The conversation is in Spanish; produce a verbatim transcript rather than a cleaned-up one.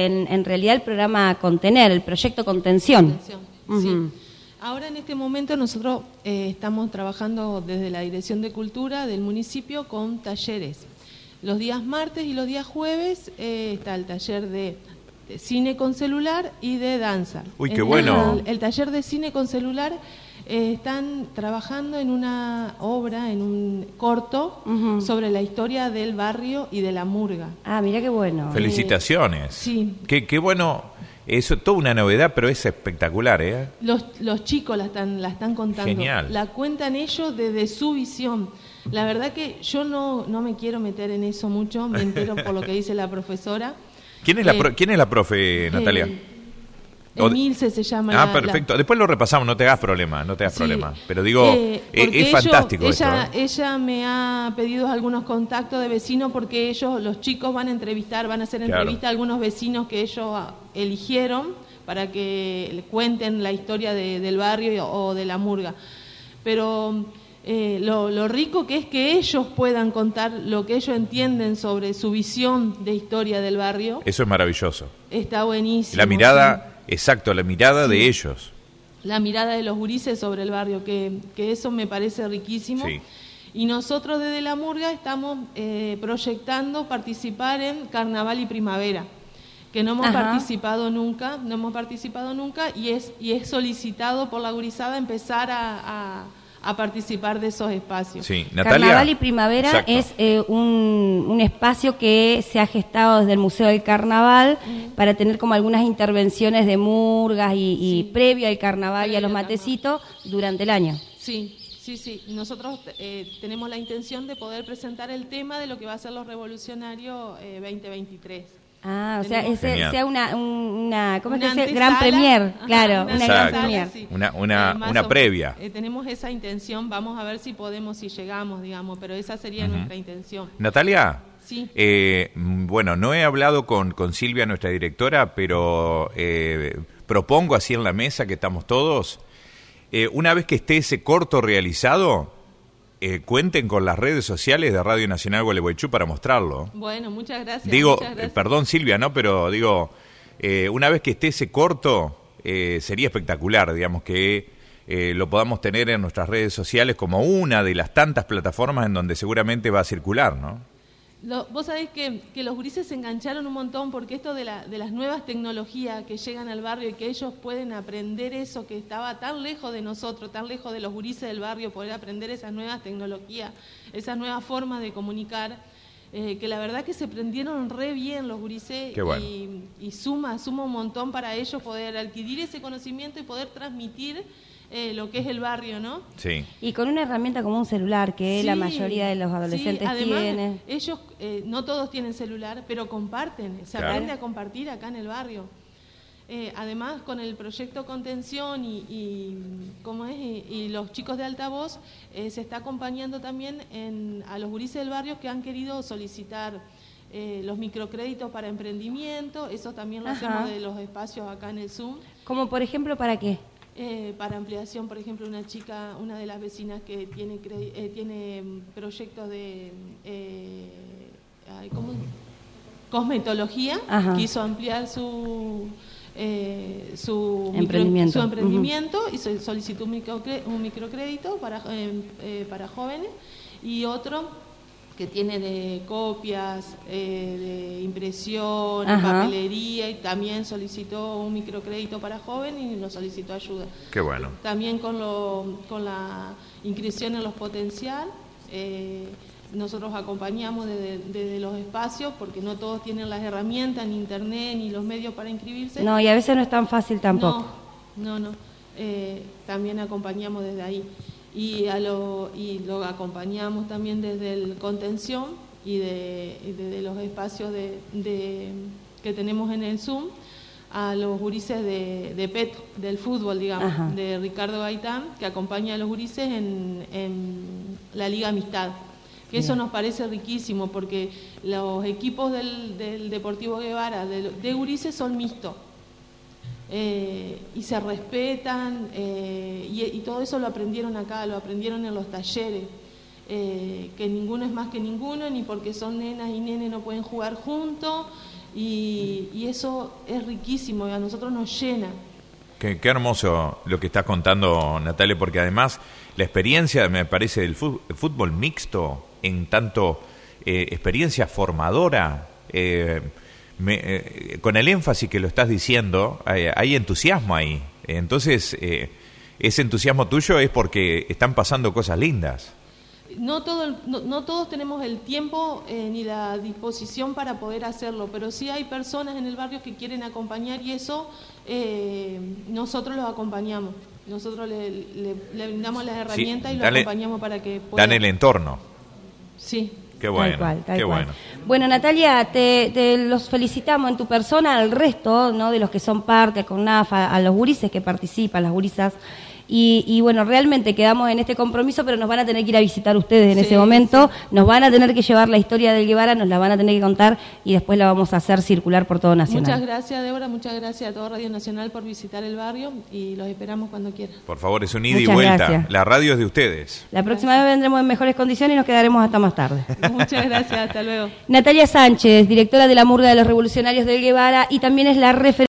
en, en realidad el programa Contener, el proyecto Contención. Contención, uh-huh. Sí. Ahora en este momento nosotros eh, estamos trabajando desde la Dirección de Cultura del municipio con talleres. Los días martes y los días jueves eh, está el taller de, de cine con celular y de danza. Uy, qué el, bueno. El, el taller de cine con celular eh, están trabajando en una obra, en un corto, uh-huh. sobre la historia del barrio y de la murga. Ah, mira qué bueno. Felicitaciones. Eh, sí. Qué, qué bueno. Eso es toda una novedad, pero es espectacular, ¿eh? Los, los chicos la están, la están contando. Genial. La cuentan ellos desde su visión. La verdad que yo no, no me quiero meter en eso mucho, me entero por lo que dice la profesora. ¿Quién es, eh, la, pro, ¿quién es la profe, Natalia? Eh, Emilce se llama. Ah, la, perfecto. La... Después lo repasamos, no te hagas problema, no te hagas sí. problema. Pero digo, eh, es, es ellos, fantástico ella, esto. ¿eh? Ella me ha pedido algunos contactos de vecinos porque ellos, los chicos, van a entrevistar, van a hacer Claro. entrevista a algunos vecinos que ellos eligieron para que le cuenten la historia de, del barrio o de la murga. Pero eh, lo, lo rico que es que ellos puedan contar lo que ellos entienden sobre su visión de historia del barrio. Eso es maravilloso. Está buenísimo. La mirada... Sí. Exacto, la mirada sí. de ellos. La mirada de los gurises sobre el barrio, que, que eso me parece riquísimo. Sí. Y nosotros desde la murga estamos eh, proyectando participar en Carnaval y Primavera, que no hemos Ajá. participado nunca, no hemos participado nunca, y es, y es solicitado por la gurizada empezar a... a a participar de esos espacios. Sí, Natalia. Carnaval y Primavera Exacto. es eh, un, un espacio que se ha gestado desde el Museo del Carnaval uh-huh. para tener como algunas intervenciones de murgas y, sí. y previo al Carnaval previo y a los matecitos durante el año. Sí, sí, sí. Nosotros eh, tenemos la intención de poder presentar el tema de lo que va a ser los revolucionarios eh, veinte veintitrés. Ah, o sea, ese, sea una, una ¿cómo una es que dice? Gran premier, claro, una, una gran premier. Sí. Una, una, eh, una previa. Eh, tenemos esa intención, vamos a ver si podemos, si llegamos, digamos, pero esa sería uh-huh. nuestra intención. Natalia, sí. eh, bueno, no he hablado con, con Silvia, nuestra directora, pero eh, propongo así en la mesa que estamos todos, eh, una vez que esté ese corto realizado, Eh, cuenten con las redes sociales de Radio Nacional Gualeguaychú para mostrarlo. Bueno, muchas gracias. Digo, muchas gracias. Eh, perdón Silvia, ¿no? Pero digo, eh, una vez que esté ese corto, eh, sería espectacular, digamos, que eh, lo podamos tener en nuestras redes sociales como una de las tantas plataformas en donde seguramente va a circular, ¿no? Lo, vos sabés que, que los gurises se engancharon un montón porque esto de, la, de las nuevas tecnologías que llegan al barrio y que ellos pueden aprender eso que estaba tan lejos de nosotros, tan lejos de los gurises del barrio, poder aprender esas nuevas tecnologías, esas nuevas formas de comunicar, eh, que la verdad que se prendieron re bien los gurises. Qué bueno. y, y suma, suma un montón para ellos poder adquirir ese conocimiento y poder transmitir Eh, lo que es el barrio, ¿no? Sí. Y con una herramienta como un celular, que sí, la mayoría de los adolescentes sí, además, tienen. Ellos, eh, no todos tienen celular, pero comparten, se claro. aprende a compartir acá en el barrio. Eh, además, con el proyecto Contención y, y, ¿cómo es? y, y los chicos de altavoz, eh, se está acompañando también en, a los gurises del barrio que han querido solicitar eh, los microcréditos para emprendimiento, eso también lo Ajá. hacemos de los espacios acá en el Zoom. ¿Como por ejemplo para qué? Eh, para ampliación, por ejemplo, una chica, una de las vecinas que tiene eh, tiene proyectos de eh, ¿cómo? cosmetología, Ajá. quiso ampliar su eh, su emprendimiento, micro, su emprendimiento uh-huh. y solicitó un, microcre- un microcrédito para eh, eh, para jóvenes, y otro que tiene de copias, eh, de impresión, Ajá. papelería, y también solicitó un microcrédito para jóvenes y nos solicitó ayuda. Qué bueno. También con, lo, con la inscripción en los potencial, eh, nosotros acompañamos desde, desde los espacios, porque no todos tienen las herramientas, ni internet, ni los medios para inscribirse. No, y a veces no es tan fácil tampoco. No, no, no. Eh, también acompañamos desde ahí. Y, a lo, y lo acompañamos también desde el Contención y, de, y desde los espacios de, de, que tenemos en el Zoom, a los gurises de, de P E T, del fútbol, digamos, Ajá. de Ricardo Gaitán, que acompaña a los gurises en, en la Liga Amistad. Que Bien. Eso nos parece riquísimo, porque los equipos del, del Deportivo Guevara de, de gurises son mixtos. Eh, y se respetan, eh, y, y todo eso lo aprendieron acá, lo aprendieron en los talleres, eh, que ninguno es más que ninguno, ni porque son nenas y nenes no pueden jugar juntos, y, y eso es riquísimo y a nosotros nos llena. Qué, qué hermoso lo que estás contando, Natalia, porque además la experiencia, me parece, del fútbol mixto, en tanto eh, experiencia formadora, eh, me, eh, con el énfasis que lo estás diciendo, hay, hay entusiasmo ahí. Entonces, eh, ese entusiasmo tuyo es porque están pasando cosas lindas. No, todo el, no, no todos tenemos el tiempo eh, ni la disposición para poder hacerlo, pero sí hay personas en el barrio que quieren acompañar y eso eh, nosotros los acompañamos. Nosotros le, le, le brindamos las herramientas sí, y los dale, acompañamos para que puedan... Dan el entorno. Sí. Qué bueno, tal cual, tal qué cual. bueno. Bueno, Natalia, te, te los felicitamos en tu persona, al resto, ¿no?, de los que son parte, con NAFA, a los gurises que participan, las gurisas. Y, y bueno, realmente quedamos en este compromiso, pero nos van a tener que ir a visitar ustedes en sí, ese momento, sí. Nos van a tener que llevar la historia del Guevara, nos la van a tener que contar y después la vamos a hacer circular por todo Nacional. Muchas gracias, Débora, muchas gracias a todo Radio Nacional por visitar el barrio y los esperamos cuando quieran. Por favor, es un ida y vuelta, gracias. La radio es de ustedes. La próxima gracias. vez vendremos en mejores condiciones y nos quedaremos hasta más tarde. Muchas gracias, hasta luego. Natalia Sánchez, directora de la Murga de los Revolucionarios del Guevara y también es la referente